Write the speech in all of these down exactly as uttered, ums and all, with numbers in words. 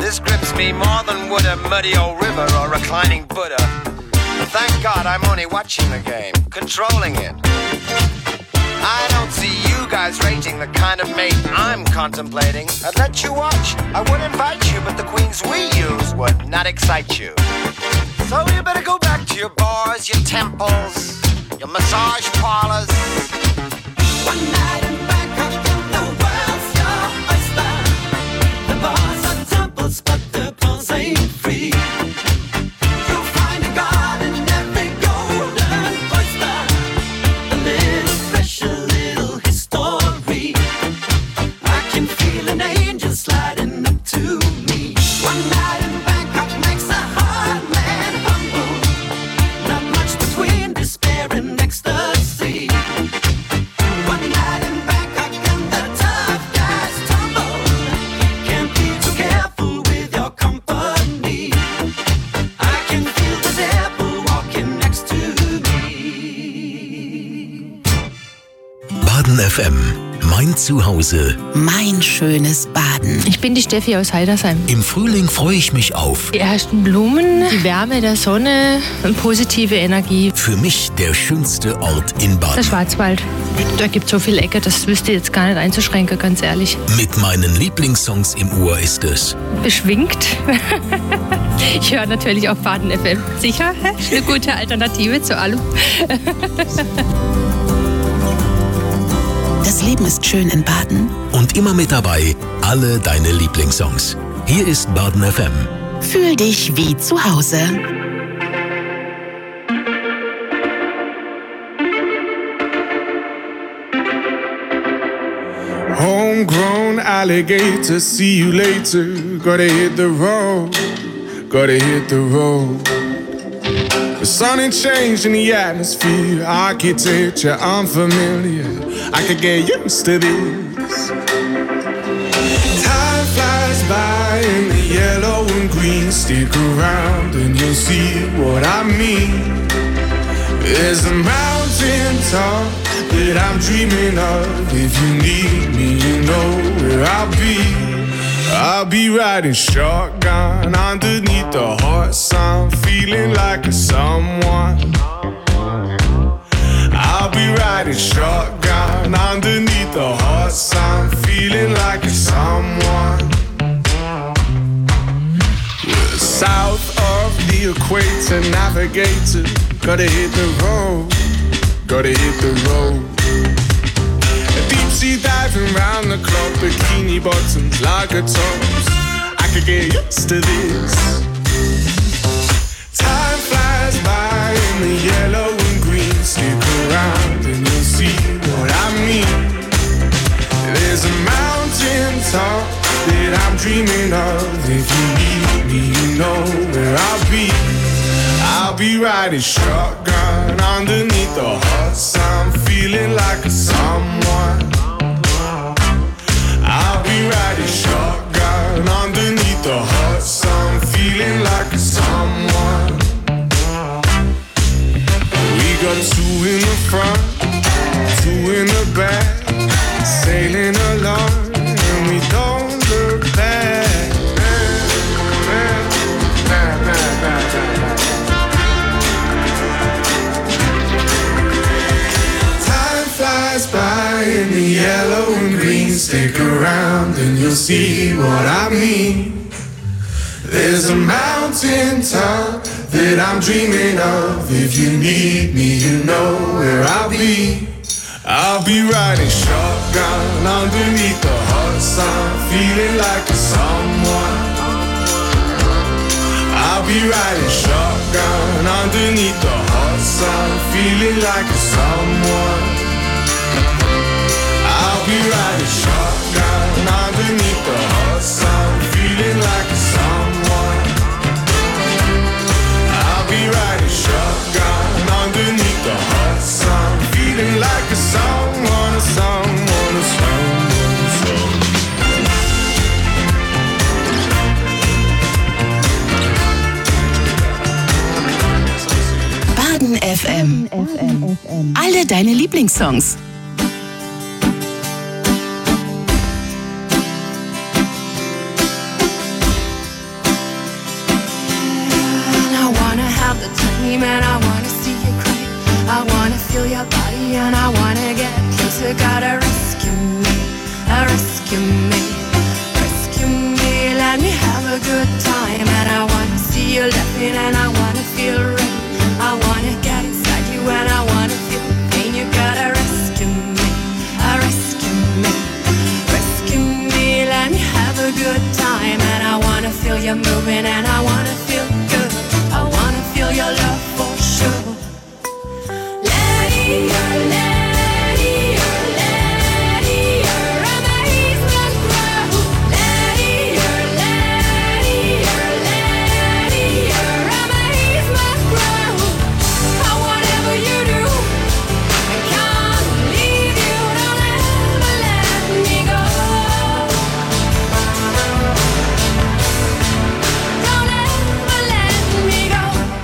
This grips me more than would a muddy old river or reclining Buddha. Thank God I'm only watching the game, controlling it. I don't see you guys rating the kind of mate I'm contemplating. I'd let you watch, I would invite you, but the queens we use would not excite you. So you better go back to your bars, your temples, your massage parlors. One night in Bangkok and the world's your oyster. The bars are temples, but the clothes ain't free. You'll find a god in every golden oyster. A little special, little history. I can feel an angel sliding up to me. One night in Bangkok makes a hard man humble. Not much between despair and ecstasy. One night in Bangkok and the tough guys tumble. Can't be too careful with your company. I can feel the devil walking next to me. Baden F M, mein Zuhause. Mein schönes Baden. Ich bin die Steffi aus Heidersheim. Im Frühling freue ich mich auf. Die ersten Blumen, die Wärme der Sonne und positive Energie. Für mich der schönste Ort in Der Baden. Schwarzwald. Da gibt es so viele Ecke, das wüsste ich jetzt gar nicht einzuschränken, ganz ehrlich. Mit meinen Lieblingssongs im Ohr ist es Beschwingt. Ich höre natürlich auch Baden F M. Sicher, eine gute Alternative zu allem. Das Leben ist schön in Baden. und immer mit dabei alle deine Lieblingssongs. Hier ist Baden F M. Fühl dich wie zu Hause. Homegrown alligator, see you later. Gotta hit the road, gotta hit the road. The sun ain't changed in the atmosphere, architecture unfamiliar. I could get used to this. Time flies by in the yellow and green. Stick around and you'll see what I mean. There's a mountain top that I'm dreaming of. If you need me, you know where I'll be. I'll be riding shotgun underneath the hot sun, feeling like a someone. I'll be riding shotgun underneath the hot sun, feeling like a someone. We're south of the equator, navigator. Gotta hit the road, gotta hit the road. Deep sea diving round the clock, bikini bottoms, lager tops. I could get used to this. Time flies by in the yellow and green. Stick around and you'll see what I mean. There's a mountain top that I'm dreaming of. If you need me, you know where I'll be. I'll be riding shotgun underneath the hot sun, feeling like a someone. I'll be riding shotgun underneath the hot sun, feeling like a someone. We got two in the front, two in the back, sailing along and we don't look back. By in the yellow and green, stick around and you'll see what I mean. There's a mountain top that I'm dreaming of. If you need me, you know where I'll be. I'll be riding shotgun underneath the hot sun, feeling like a someone. I'll be riding shotgun underneath the hot sun, feeling like a someone. I'll be riding shotgun underneath the hot sun, feeling like a someone. I'll be riding shotgun underneath the hot sun, feeling like a someone, a someone, a someone, a someone. Baden F M. Alle deine Lieblingssongs. have the time and I wanna see you cry. I wanna feel your body and I wanna get closer. Gotta rescue me, uh, rescue me, rescue me. Let me have a good time and I wanna see you laughing and I wanna feel right. I wanna get inside you and I wanna feel pain. You gotta rescue me, uh, rescue me, rescue me. Let me have a good time and I wanna feel you moving and I wanna feel good. I wanna feel your love for sure. Let it, let it, let it, amazement grow. Let it, let it, let it, amazement grow. Oh, whatever you do, I can't leave you. Don't ever let me go. Don't ever let me go.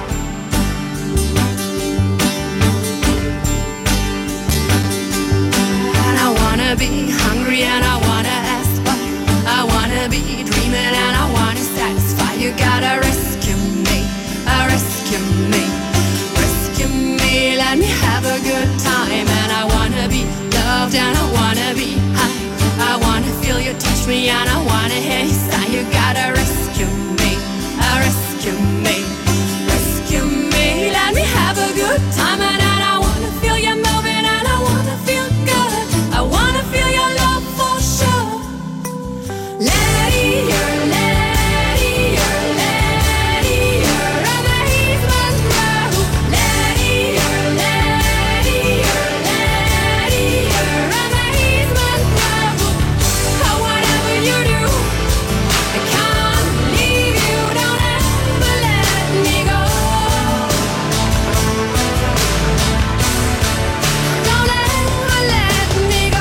And I wanna be hungry and I wanna aspire. I wanna be dreaming and I wanna satisfy. You gotta rescue me, uh, rescue me, rescue me. Let me have a good time and I wanna be loved and I wanna be high. I wanna feel you touch me and I wanna hear you sigh. You gotta rescue me, uh, rescue me, rescue me. Let me have a good time and, and I wanna feel you moving and I wanna feel good. I wanna feel your love for sure. Let it, let it, let it, amazement grow. Let it, let it, let it, amazement grow. Oh, whatever you do, I can't leave you. Don't ever let me go. Don't ever let me go.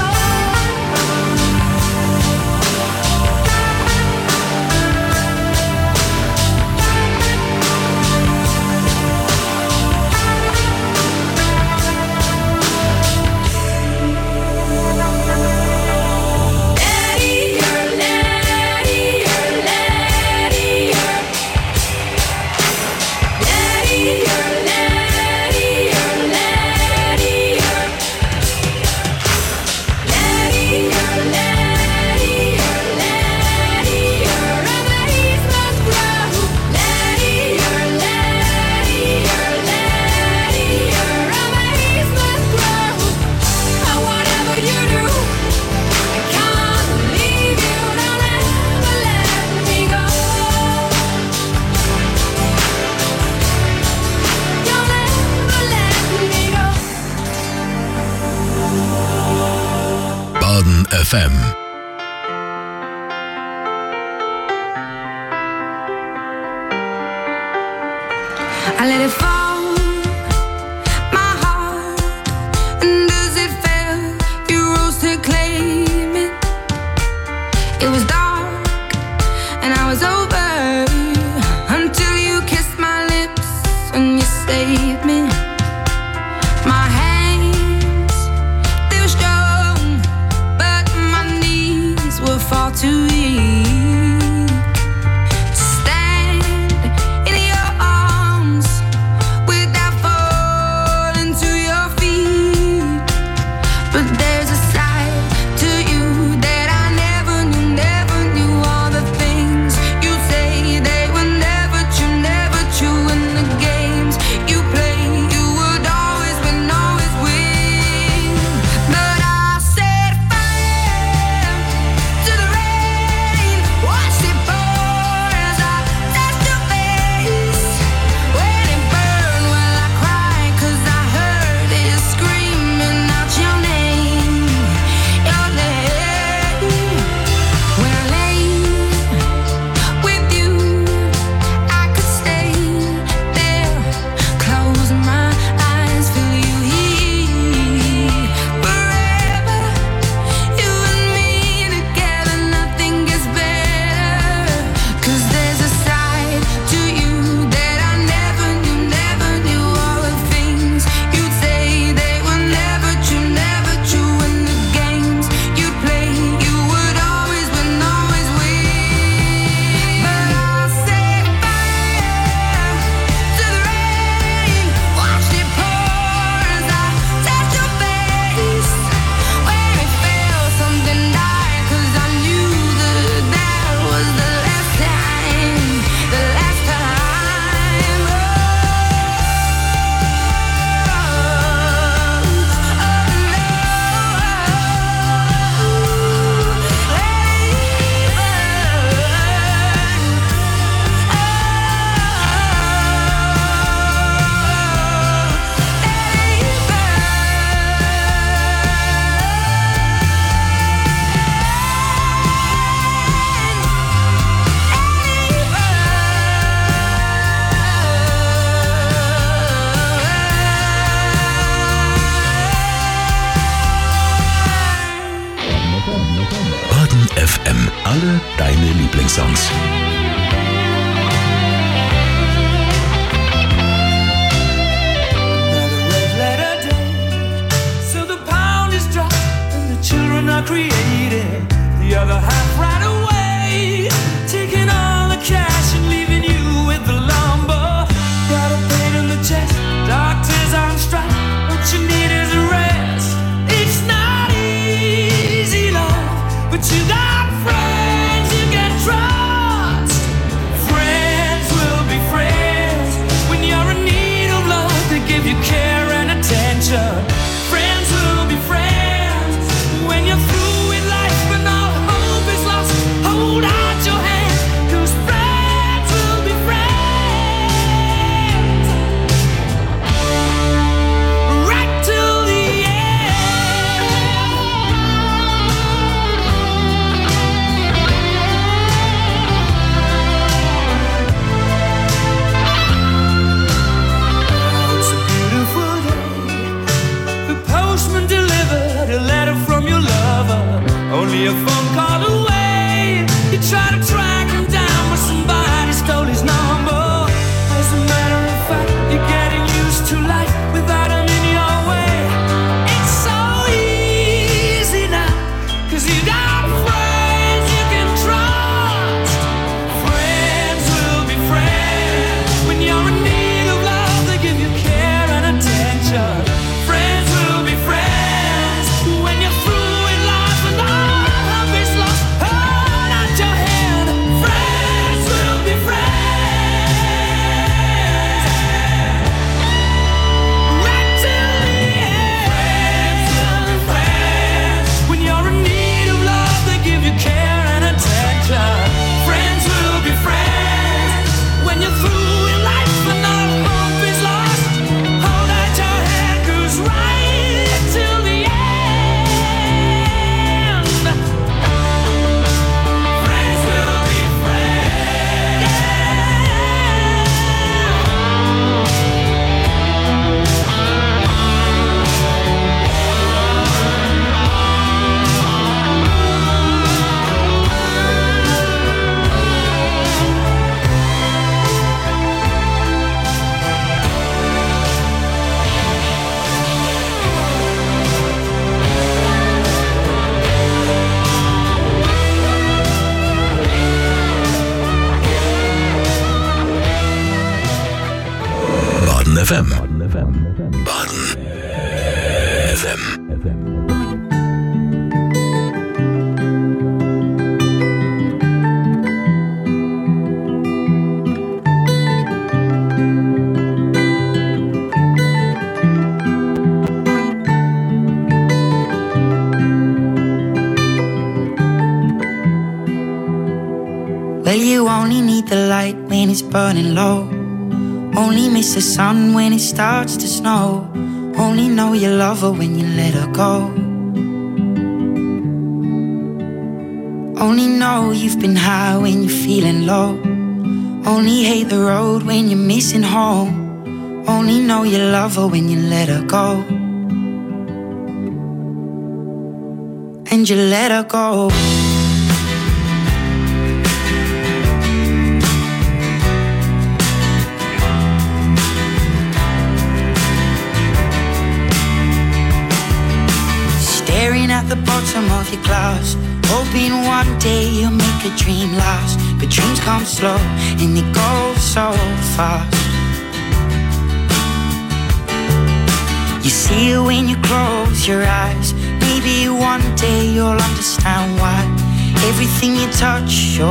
Let it, let it, let it, let it, let it, let it, let it, let it, let it, amazement grow. Let it, let it, let it, amazement grow. Oh, whatever you do, I can't leave you. Don't ever let me go. Don't ever let me go. Baden F M. I let it fall, my heart, and as it fell, you rose to claim it. It was dark, and I was over, until you kissed my lips and you saved me. My hands, they were strong, but my knees were far too weak to stand in your arms F M. Baden F M. Well, you only need the light when it's burning low. Only miss the sun when it starts to snow. Only know you love her when you let her go. Only know you've been high when you're feeling low. Only hate the road when you're missing home. Only know you love her when you let her go. And you let her go. Staring at the bottom of your glass, hoping one day you'll make a dream last. But dreams come slow and they go so fast. You see it when you close your eyes. Maybe one day you'll understand why everything you touch